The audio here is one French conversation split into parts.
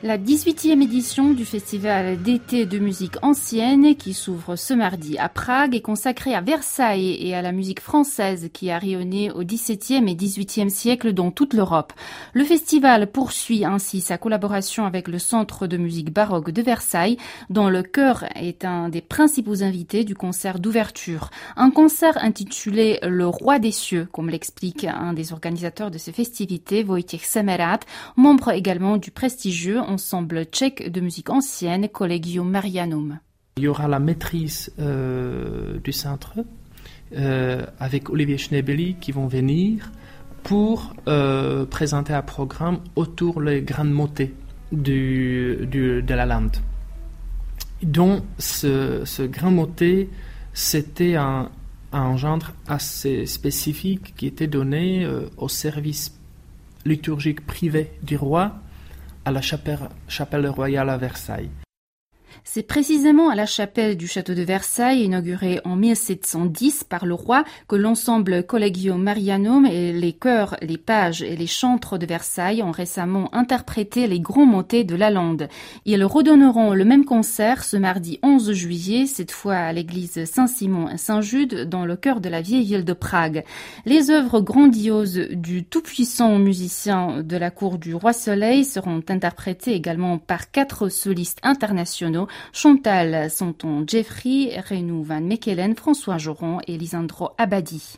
La 18e édition du Festival d'été de musique ancienne qui s'ouvre ce mardi à Prague est consacrée à Versailles et à la musique française qui a rayonné au XVIIe et XVIIIe siècle dans toute l'Europe. Le festival poursuit ainsi sa collaboration avec le Centre de musique baroque de Versailles, dont le chœur est un des principaux invités du concert d'ouverture. Un concert intitulé Le Roi des cieux, comme l'explique un des organisateurs de ces festivités, Wojciech Semerat, membre également du prestigieux ensemble tchèque de musique ancienne, Collegium Marianum. Il y aura la maîtrise du centre avec Olivier Schnebeli qui vont venir pour présenter un programme autour des grandes motets de la lande. Donc ce grand motet, c'était un genre assez spécifique qui était donné au service liturgique privé du roi à la chapelle royale à Versailles. C'est précisément à la chapelle du château de Versailles, inaugurée en 1710 par le roi, que l'ensemble Collegium Marianum et les chœurs, les pages et les chantres de Versailles ont récemment interprété les grands motets de la lande. Ils redonneront le même concert ce mardi 11 juillet, cette fois à l'église Saint-Simon et Saint-Jude, dans le cœur de la vieille ville de Prague. Les œuvres grandioses du tout-puissant musicien de la cour du roi Soleil seront interprétées également par 4 solistes internationaux, Chantal Santon Jeffrey, Renou Van Mechelen, François Joron et Lisandro Abadi.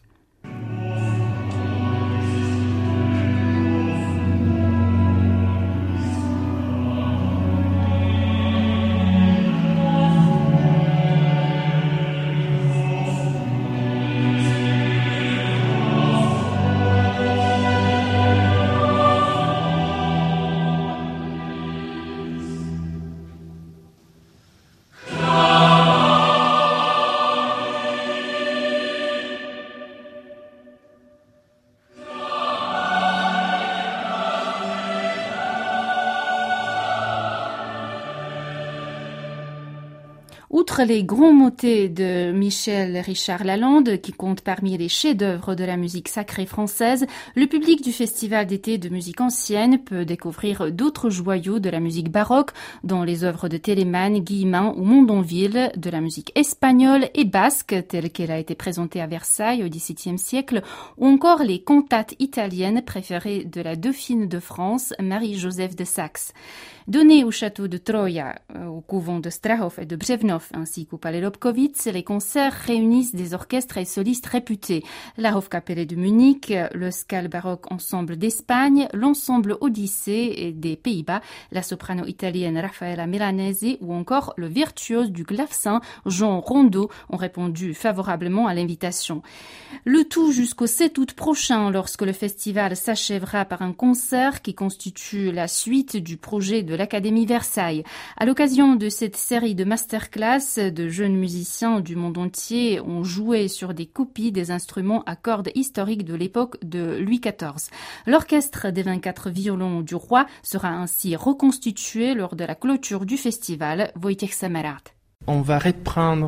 Outre les grands motets de Michel Richard Lalande, qui compte parmi les chefs-d'œuvre de la musique sacrée française, le public du Festival d'été de musique ancienne peut découvrir d'autres joyaux de la musique baroque, dont les œuvres de Telemann, Guillemin ou Mondonville, de la musique espagnole et basque, telle qu'elle a été présentée à Versailles au XVIIe siècle, ou encore les cantates italiennes préférées de la dauphine de France, Marie-Joseph de Saxe. Donnés au château de Troja, au couvent de Strahov et de Břevnov, ainsi qu'au palais Lobkowitz, les concerts réunissent des orchestres et solistes réputés. La Hofkapelle de Munich, le Scala Baroque Ensemble d'Espagne, l'ensemble Odyssée des Pays-Bas, la soprano italienne Raffaella Milanese ou encore le virtuose du clavecin Jean Rondeau ont répondu favorablement à l'invitation. Le tout jusqu'au 7 août prochain, lorsque le festival s'achèvera par un concert qui constitue la suite du projet de l'Académie Versailles. À l'occasion de cette série de masterclass, de jeunes musiciens du monde entier ont joué sur des copies des instruments à cordes historiques de l'époque de Louis XIV. L'orchestre des 24 violons du roi sera ainsi reconstitué lors de la clôture du festival. Wojciech Semerat. On va reprendre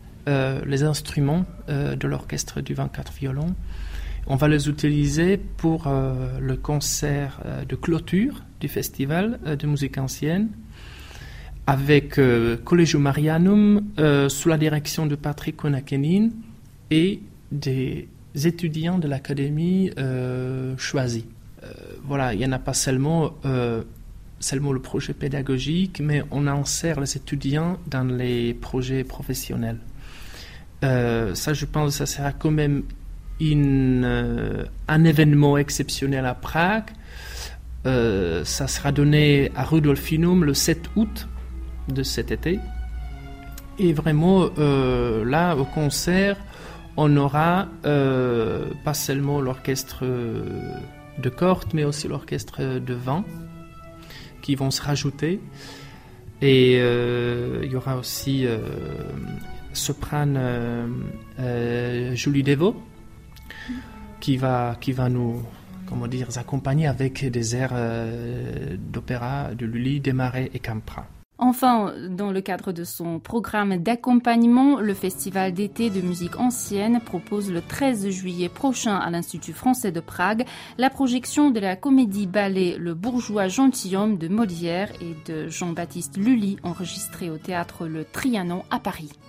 les instruments de l'orchestre du 24 violons. On va les utiliser pour le concert de clôture du festival de musique ancienne avec Collegium Marianum sous la direction de Patrick Konakenin et des étudiants de l'académie choisis. Voilà, il n'y en a pas seulement le projet pédagogique, mais on insère les étudiants dans les projets professionnels. Ça, je pense que ça sera quand même un événement exceptionnel à Prague. Ça sera donné à Rudolfinum le 7 août de cet été. Et vraiment, là, au concert, on aura pas seulement l'orchestre de cordes, mais aussi l'orchestre de vent qui vont se rajouter. Et il y aura aussi soprane Julie Deveau qui va nous accompagner avec des airs d'opéra de Lully, Desmarais et Campra. Enfin, dans le cadre de son programme d'accompagnement, le Festival d'été de musique ancienne propose le 13 juillet prochain à l'Institut français de Prague la projection de la comédie-ballet Le bourgeois gentilhomme de Molière et de Jean-Baptiste Lully, enregistrée au théâtre Le Trianon à Paris.